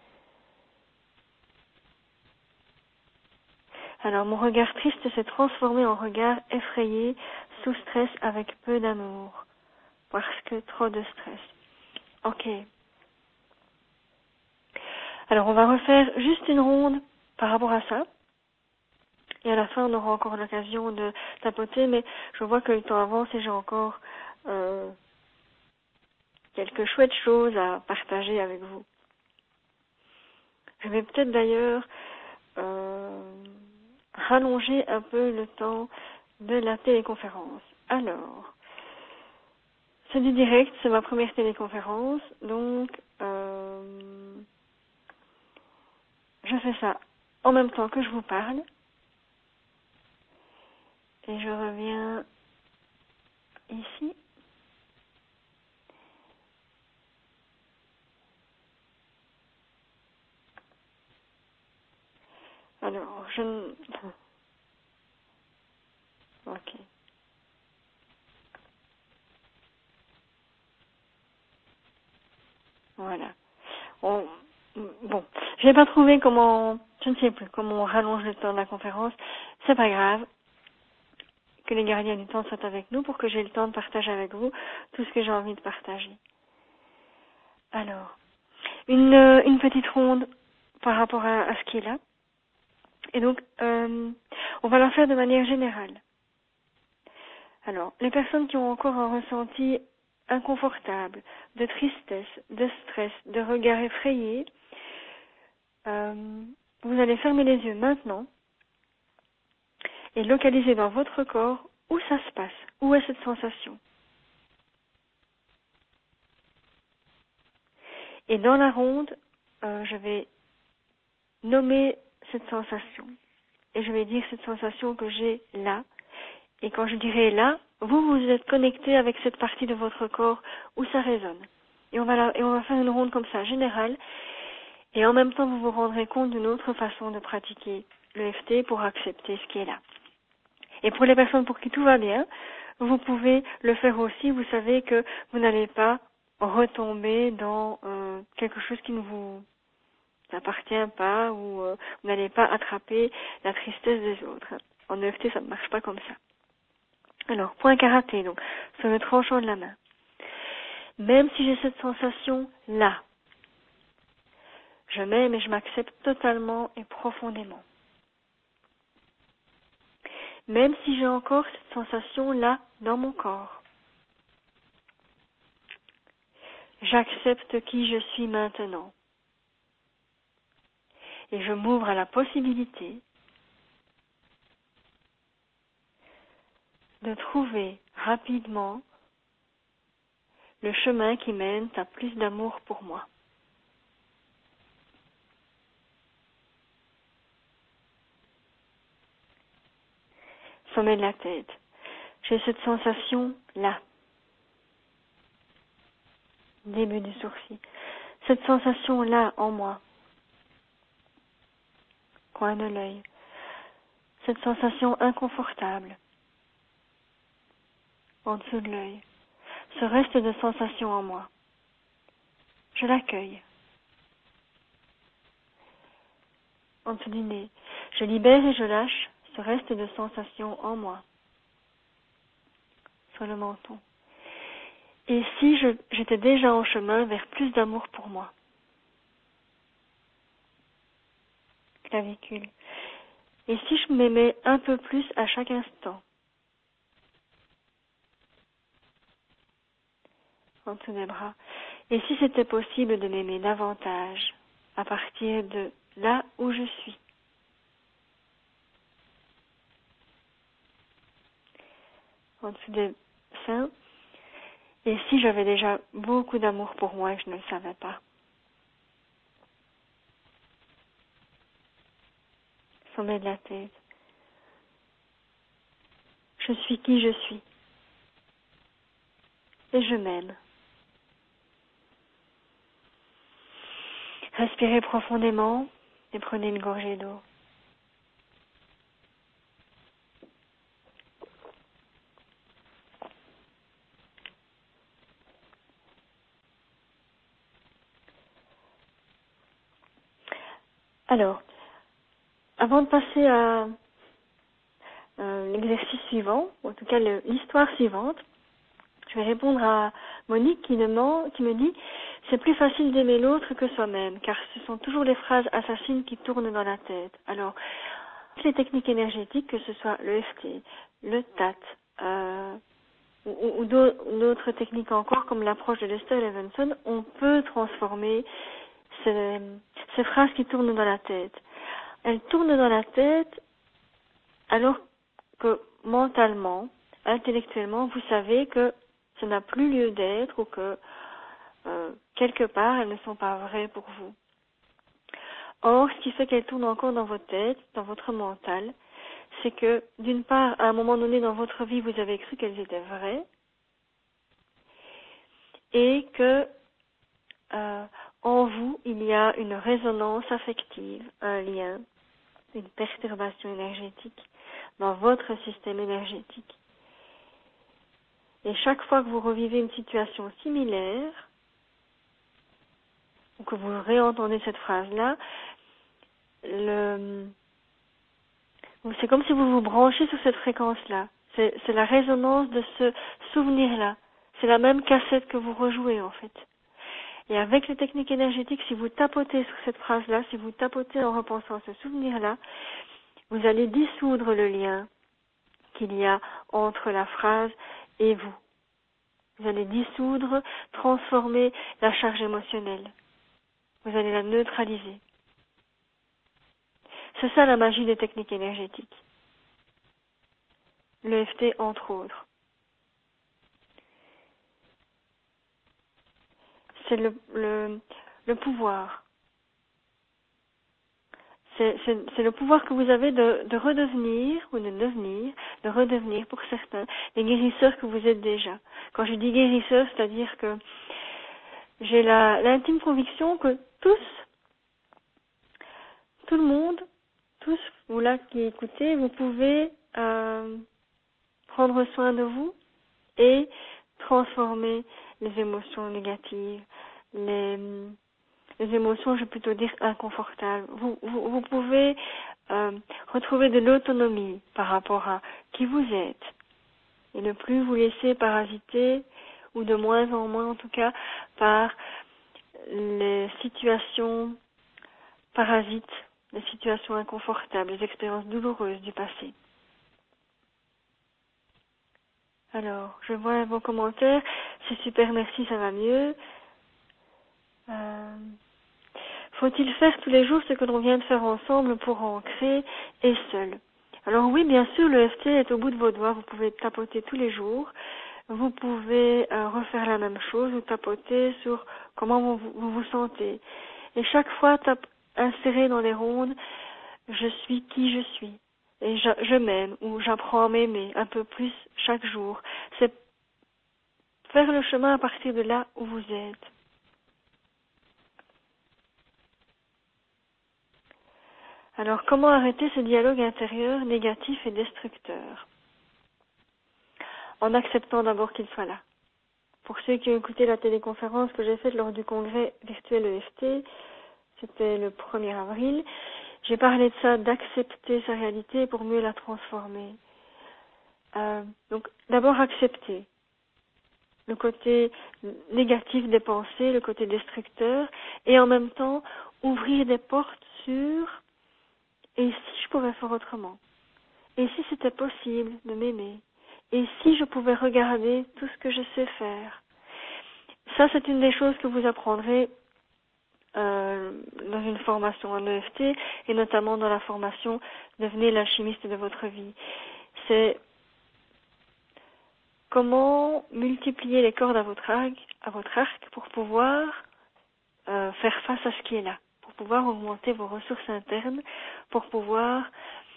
Alors, mon regard triste s'est transformé en regard effrayé, sous stress, avec peu d'amour. Parce que trop de stress. Ok. Alors, on va refaire juste une ronde par rapport à ça. Et à la fin, on aura encore l'occasion de tapoter, mais je vois que le temps avance et j'ai encore euh, quelques chouettes choses à partager avec vous. Je vais peut-être d'ailleurs euh, rallonger un peu le temps de la téléconférence. Alors, c'est du direct, c'est ma première téléconférence, donc euh, je fais ça en même temps que je vous parle. Et je reviens ici. Alors, je ne... Ok. Voilà. On... Bon, je n'ai pas trouvé comment... Je ne sais plus comment on rallonge le temps de la conférence. C'est pas grave que les gardiens du temps soient avec nous pour que j'ai le temps de partager avec vous tout ce que j'ai envie de partager. Alors, une, une petite ronde par rapport à, à ce qui est là. Et donc, euh, on va la faire de manière générale. Alors, les personnes qui ont encore un ressenti inconfortable, de tristesse, de stress, de regard effrayé, euh, vous allez fermer les yeux maintenant et localiser dans votre corps où ça se passe, où est cette sensation. Et dans la ronde, euh, je vais nommer cette sensation. Et je vais dire cette sensation que j'ai là. Et quand je dirai là, vous, vous êtes connecté avec cette partie de votre corps où ça résonne. Et on va, la, et on va faire une ronde comme ça, générale. Et en même temps, vous vous rendrez compte d'une autre façon de pratiquer le F T pour accepter ce qui est là. Et pour les personnes pour qui tout va bien, vous pouvez le faire aussi. Vous savez que vous n'allez pas retomber dans euh, quelque chose qui ne vous appartient pas ou euh, vous n'allez pas attraper la tristesse des autres. En E F T, ça ne marche pas comme ça. Alors, point karaté, donc, sur le tranchant de la main. Même si j'ai cette sensation-là, je m'aime et je m'accepte totalement et profondément. Même si j'ai encore cette sensation-là dans mon corps, j'accepte qui je suis maintenant. Et je m'ouvre à la possibilité de trouver rapidement le chemin qui mène à plus d'amour pour moi. Sommet de la tête. J'ai cette sensation-là. Début du sourcil. Cette sensation-là en moi. Coin de l'œil. Cette sensation inconfortable. En dessous de l'œil. Ce reste de sensation en moi. Je l'accueille. En dessous du nez. Je libère et je lâche ce reste de sensation en moi. Sur le menton. Et si je, j'étais déjà en chemin vers plus d'amour pour moi. Clavicule. Et si je m'aimais un peu plus à chaque instant. En dessous des bras. Et si c'était possible de m'aimer davantage à partir de là où je suis. En dessous des seins. Et si j'avais déjà beaucoup d'amour pour moi et que je ne le savais pas. Sommet de la tête. Je suis qui je suis. Et je m'aime. Respirez profondément et prenez une gorgée d'eau. Alors, avant de passer à euh, l'exercice suivant, ou en tout cas le, l'histoire suivante, je vais répondre à Monique qui, demande, qui me dit c'est plus facile d'aimer l'autre que soi-même, car ce sont toujours les phrases assassines qui tournent dans la tête. Alors, les techniques énergétiques, que ce soit le F T, le T A T, euh, ou, ou d'autres techniques encore, comme l'approche de Lester Levinson, on peut transformer ces, ces phrases qui tournent dans la tête. Elles tournent dans la tête alors que mentalement, intellectuellement, vous savez que ça n'a plus lieu d'être ou que euh, quelque part, elles ne sont pas vraies pour vous. Or, ce qui fait qu'elles tournent encore dans votre tête, dans votre mental, c'est que, d'une part, à un moment donné dans votre vie, vous avez cru qu'elles étaient vraies, et que euh, en vous, il y a une résonance affective, un lien, une perturbation énergétique dans votre système énergétique. Et chaque fois que vous revivez une situation similaire, ou que vous réentendez cette phrase-là, le... c'est comme si vous vous branchez sur cette fréquence-là. C'est, c'est la résonance de ce souvenir-là. C'est la même cassette que vous rejouez, en fait. Et avec les techniques énergétiques, si vous tapotez sur cette phrase-là, si vous tapotez en repensant à ce souvenir-là, vous allez dissoudre le lien qu'il y a entre la phrase et vous. Vous allez dissoudre, transformer la charge émotionnelle. Vous allez la neutraliser. C'est ça la magie des techniques énergétiques. Le F T, entre autres. C'est le, le, le pouvoir. C'est, c'est, c'est le pouvoir que vous avez de, de redevenir, ou de devenir, de redevenir pour certains, les guérisseurs que vous êtes déjà. Quand je dis guérisseurs, c'est-à-dire que j'ai la, l'intime conviction que tous, tout le monde, tous, vous là qui écoutez, vous pouvez euh, prendre soin de vous et transformer les émotions négatives, les, les émotions, je vais plutôt dire inconfortables. Vous, vous, vous pouvez euh, retrouver de l'autonomie par rapport à qui vous êtes et ne plus vous laisser parasiter, ou de moins en moins en tout cas, par les situations parasites, les situations inconfortables, les expériences douloureuses du passé. Alors, je vois vos commentaires. C'est super, merci, ça va mieux. Euh, faut-il faire tous les jours ce que l'on vient de faire ensemble pour ancrer et seul? Alors oui, bien sûr, le F T est au bout de vos doigts. Vous pouvez tapoter tous les jours. Vous pouvez euh, refaire la même chose ou tapoter sur comment vous vous, vous sentez. Et chaque fois, tap- insérer dans les rondes, je suis qui je suis. Et je, je m'aime, ou j'apprends à m'aimer un peu plus chaque jour. C'est faire le chemin à partir de là où vous êtes. Alors, comment arrêter ce dialogue intérieur négatif et destructeur? En acceptant d'abord qu'il soit là. Pour ceux qui ont écouté la téléconférence que j'ai faite lors du congrès virtuel E F T, c'était le premier avril, j'ai parlé de ça, d'accepter sa réalité pour mieux la transformer. Euh, donc, d'abord accepter le côté négatif des pensées, le côté destructeur, et en même temps ouvrir des portes sur et si je pouvais faire autrement, et si c'était possible de m'aimer, et si je pouvais regarder tout ce que je sais faire. Ça, c'est une des choses que vous apprendrez euh, dans une formation en E F T, et notamment dans la formation Devenez l'alchimiste de votre vie. C'est comment multiplier les cordes à votre arc, à votre arc pour pouvoir euh, faire face à ce qui est là, pour pouvoir augmenter vos ressources internes, pour pouvoir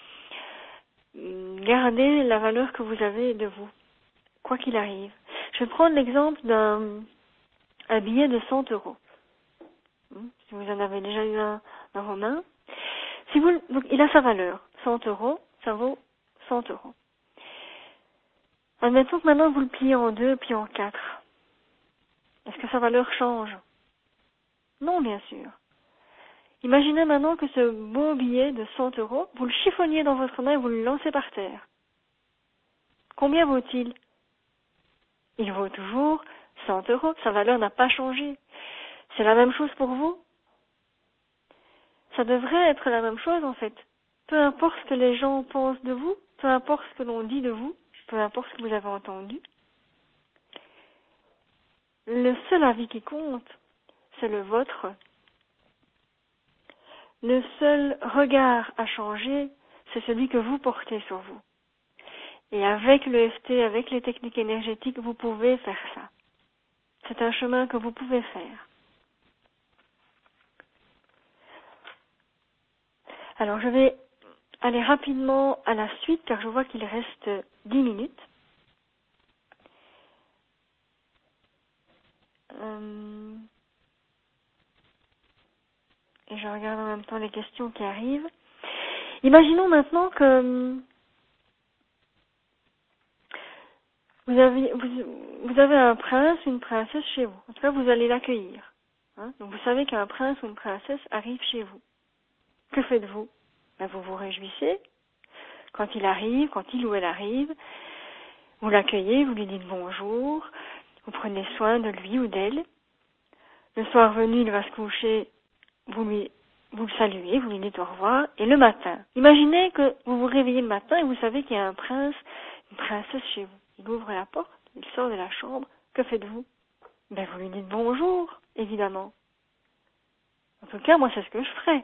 garder la valeur que vous avez de vous, quoi qu'il arrive. Je vais prendre l'exemple d'un un billet de cent euros. Si vous en avez déjà eu un, un en main. Si vous, donc, il a sa valeur. cent euros, ça vaut cent euros. Admettons que maintenant vous le pliez en deux, puis en quatre. Est-ce que sa valeur change? Non, bien sûr. Imaginez maintenant que ce beau billet de cent euros, vous le chiffonniez dans votre main et vous le lancez par terre. Combien vaut-il? Il vaut toujours cent euros. Sa valeur n'a pas changé. C'est la même chose pour vous? Ça devrait être la même chose en fait. Peu importe ce que les gens pensent de vous, peu importe ce que l'on dit de vous, peu importe ce que vous avez entendu. Le seul avis qui compte, c'est le vôtre. Le seul regard à changer, c'est celui que vous portez sur vous. Et avec le F T, avec les techniques énergétiques, vous pouvez faire ça. C'est un chemin que vous pouvez faire. Alors je vais aller rapidement à la suite car je vois qu'il reste dix minutes. Euh, et je regarde en même temps les questions qui arrivent. Imaginons maintenant que vous avez, vous, vous avez un prince ou une princesse chez vous. En tout cas, vous allez l'accueillir. Hein? Donc vous savez qu'un prince ou une princesse arrive chez vous. Que faites-vous? Ben, vous vous réjouissez. Quand il arrive, quand il ou elle arrive, vous l'accueillez, vous lui dites bonjour, vous prenez soin de lui ou d'elle. Le soir venu, il va se coucher, vous lui, vous le saluez, vous lui dites au revoir. Et le matin, imaginez que vous vous réveillez le matin et vous savez qu'il y a un prince, une princesse chez vous. Il ouvre la porte, il sort de la chambre. Que faites-vous? Ben, vous lui dites bonjour, évidemment. En tout cas, moi, c'est ce que je ferais.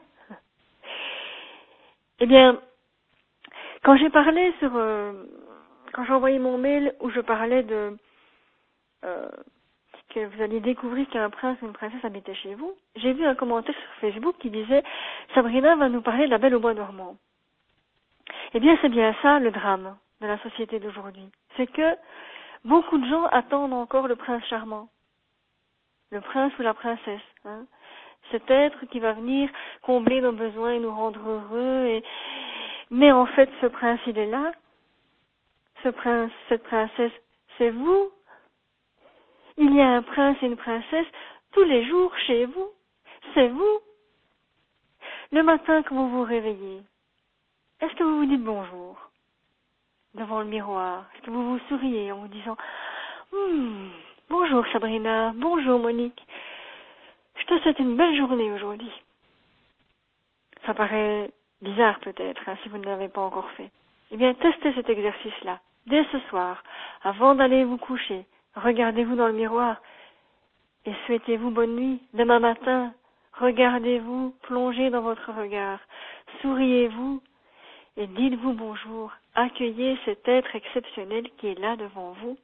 Eh bien, quand j'ai parlé sur, euh, quand j'ai envoyé mon mail où je parlais de euh, que vous alliez découvrir qu'un prince ou une princesse habitait chez vous, j'ai vu un commentaire sur Facebook qui disait Sabrina va nous parler de la Belle au bois dormant. Eh bien, c'est bien ça le drame de la société d'aujourd'hui. C'est que beaucoup de gens attendent encore le prince charmant, le prince ou la princesse. Hein. Cet être qui va venir combler nos besoins et nous rendre heureux. Et... Mais en fait, ce prince, il est là. Ce prince, cette princesse, c'est vous. Il y a un prince et une princesse tous les jours chez vous. C'est vous. Le matin quand vous vous réveillez, est-ce que vous vous dites bonjour devant le miroir? Est-ce que vous vous souriez en vous disant hmm, bonjour Sabrina, bonjour Monique, je te souhaite une belle journée aujourd'hui. Ça paraît bizarre peut-être hein, si vous ne l'avez pas encore fait. Eh bien, testez cet exercice-là. Dès ce soir, avant d'aller vous coucher, regardez-vous dans le miroir et souhaitez-vous bonne nuit. Demain matin, regardez-vous, plongez dans votre regard, souriez-vous et dites-vous bonjour. Accueillez cet être exceptionnel qui est là devant vous.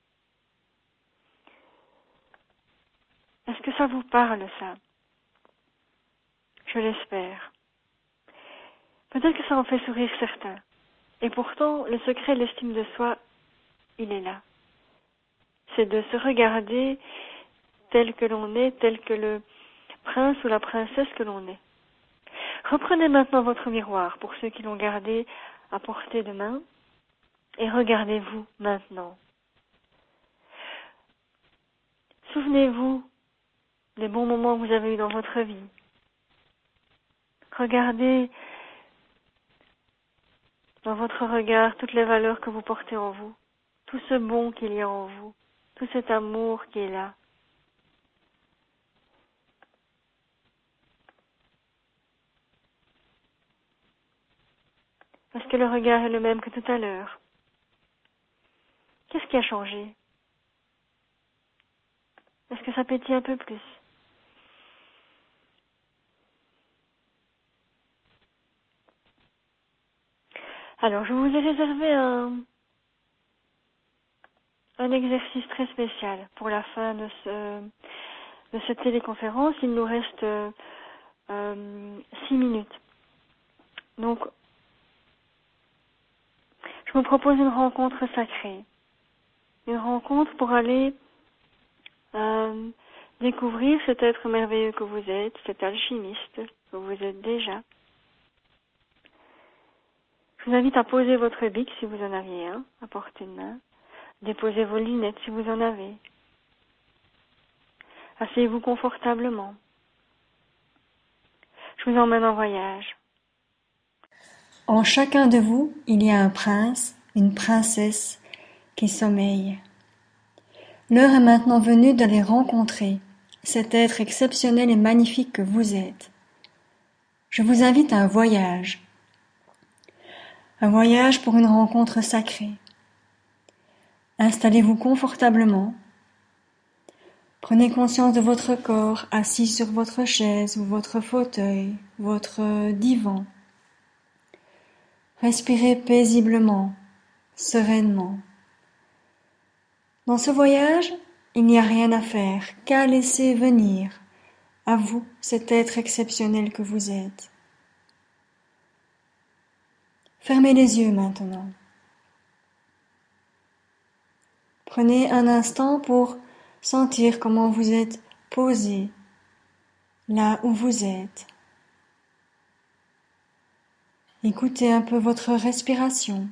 Est-ce que ça vous parle, ça? Je l'espère. Peut-être que ça en fait sourire certains. Et pourtant, le secret de l'estime de soi, il est là. C'est de se regarder tel que l'on est, tel que le prince ou la princesse que l'on est. Reprenez maintenant votre miroir, pour ceux qui l'ont gardé à portée de main, et regardez-vous maintenant. Souvenez-vous des bons moments que vous avez eus dans votre vie. Regardez dans votre regard toutes les valeurs que vous portez en vous, tout ce bon qu'il y a en vous, tout cet amour qui est là. Est-ce que le regard est le même que tout à l'heure? Qu'est-ce qui a changé? Est-ce que ça pétille un peu plus? Alors, je vous ai réservé un, un exercice très spécial pour la fin de, ce, de cette téléconférence. Il nous reste euh, euh, six minutes. Donc, je vous propose une rencontre sacrée. Une rencontre pour aller euh, découvrir cet être merveilleux que vous êtes, cet alchimiste que vous êtes déjà. Je vous invite à poser votre bic si vous en aviez un, à portée de main. Déposez vos lunettes si vous en avez. Asseyez-vous confortablement. Je vous emmène en voyage. En chacun de vous, il y a un prince, une princesse qui sommeillent. L'heure est maintenant venue de les rencontrer. cet être exceptionnel et magnifique que vous êtes. Je vous invite à un voyage. Un voyage pour une rencontre sacrée. Installez-vous confortablement. Prenez conscience de votre corps assis sur votre chaise ou votre fauteuil, votre divan. Respirez paisiblement, sereinement. Dans ce voyage, il n'y a rien à faire qu'à laisser venir à vous cet être exceptionnel que vous êtes. Fermez les yeux maintenant. Prenez un instant pour sentir comment vous êtes posé là où vous êtes. Écoutez un peu votre respiration.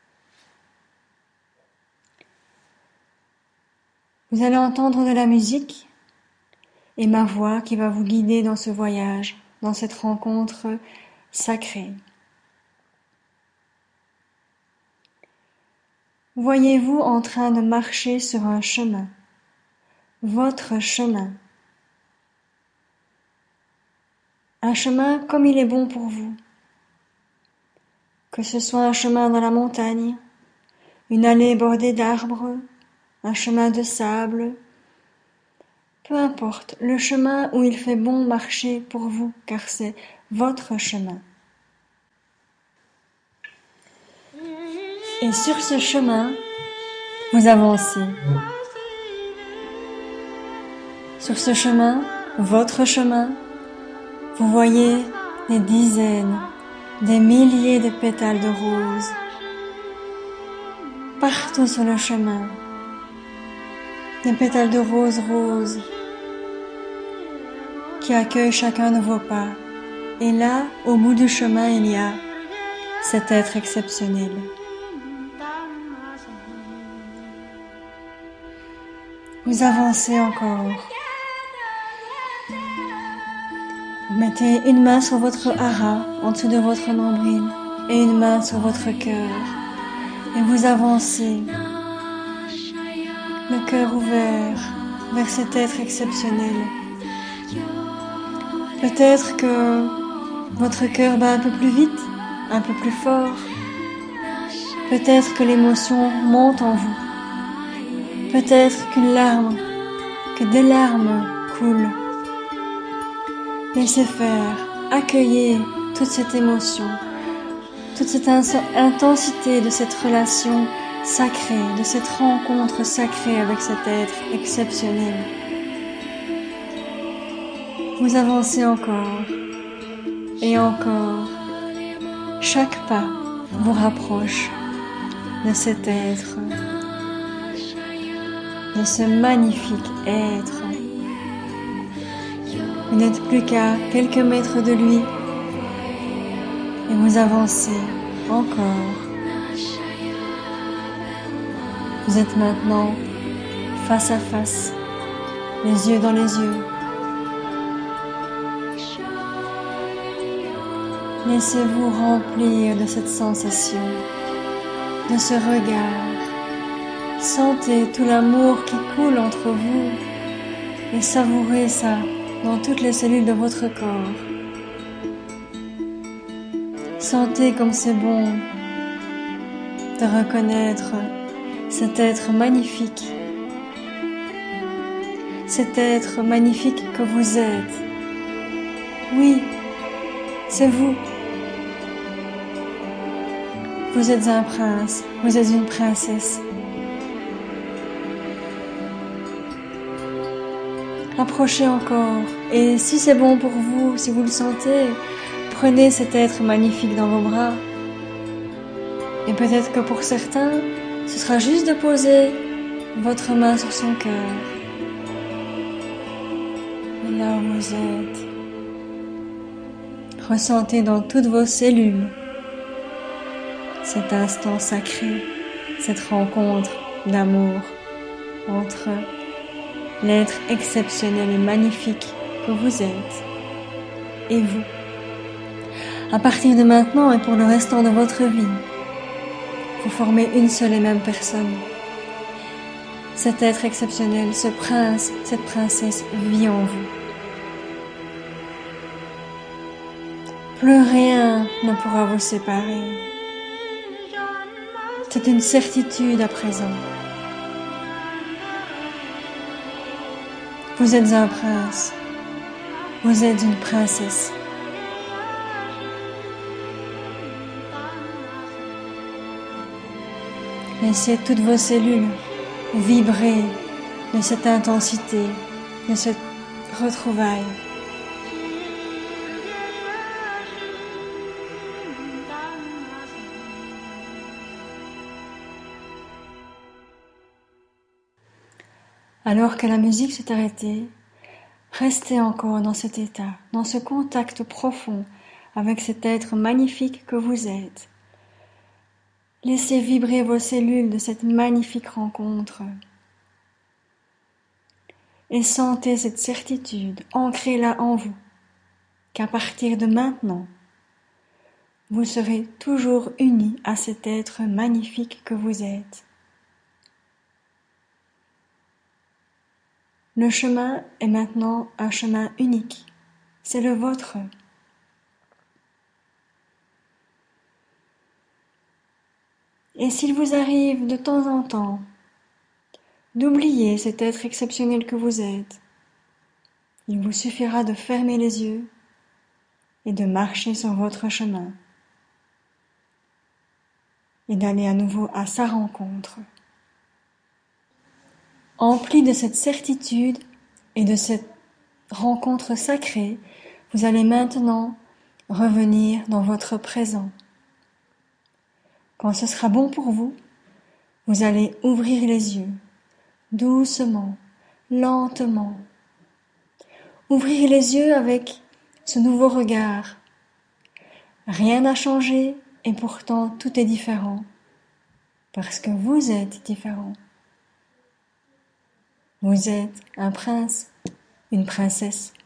Vous allez entendre de la musique et ma voix qui va vous guider dans ce voyage, dans cette rencontre sacrée. Voyez-vous en train de marcher sur un chemin, votre chemin, un chemin comme il est bon pour vous, que ce soit un chemin dans la montagne, une allée bordée d'arbres, un chemin de sable, peu importe, le chemin où il fait bon marcher pour vous, car c'est votre chemin. Et sur ce chemin, vous avancez. Sur ce chemin, votre chemin, vous voyez des dizaines, des milliers de pétales de roses. Partout sur le chemin, des pétales de roses roses qui accueillent chacun de vos pas. Et là, au bout du chemin, il y a cet être exceptionnel. Vous avancez encore. Vous mettez une main sur votre hara, en dessous de votre nombril, et une main sur votre cœur. Et vous avancez, le cœur ouvert vers cet être exceptionnel. Peut-être que votre cœur bat un peu plus vite, un peu plus fort. Peut-être que l'émotion monte en vous. Peut-être qu'une larme, que des larmes coulent. Laissez faire, accueillez toute cette émotion, toute cette intensité de cette relation sacrée, de cette rencontre sacrée avec cet être exceptionnel. Vous avancez encore et encore. Chaque pas vous rapproche de cet être, de ce magnifique être. Vous n'êtes plus qu'à quelques mètres de lui et vous avancez encore. Vous êtes maintenant face à face, les yeux dans les yeux. Laissez-vous remplir de cette sensation, de ce regard. Sentez tout l'amour qui coule entre vous et savourez ça dans toutes les cellules de votre corps. Sentez comme c'est bon de reconnaître cet être magnifique, cet être magnifique que vous êtes. Oui, c'est vous. Vous êtes un prince, vous êtes une princesse. Approchez encore, et si c'est bon pour vous, si vous le sentez, prenez cet être magnifique dans vos bras. Et peut-être que pour certains, ce sera juste de poser votre main sur son cœur. Et là où vous êtes, ressentez dans toutes vos cellules cet instant sacré, cette rencontre d'amour entre l'être exceptionnel et magnifique que vous êtes et vous. À partir de maintenant et pour le restant de votre vie, vous formez une seule et même personne. Cet être exceptionnel, ce prince, cette princesse vit en vous. Plus rien ne pourra vous séparer. C'est une certitude à présent. Vous êtes un prince. Vous êtes une princesse. Laissez toutes vos cellules vibrer de cette intensité, de cette retrouvaille. Alors que la musique s'est arrêtée, restez encore dans cet état, dans ce contact profond avec cet être magnifique que vous êtes. Laissez vibrer vos cellules de cette magnifique rencontre. Et sentez cette certitude, ancrez-la en vous, qu'à partir de maintenant, vous serez toujours unis à cet être magnifique que vous êtes. Le chemin est maintenant un chemin unique, c'est le vôtre. Et s'il vous arrive de temps en temps d'oublier cet être exceptionnel que vous êtes, il vous suffira de fermer les yeux et de marcher sur votre chemin et d'aller à nouveau à sa rencontre. Empli de cette certitude et de cette rencontre sacrée, vous allez maintenant revenir dans votre présent. Quand ce sera bon pour vous, vous allez ouvrir les yeux, doucement, lentement. Ouvrir les yeux avec ce nouveau regard. Rien n'a changé et pourtant tout est différent, parce que vous êtes différent. Vous êtes un prince, une princesse.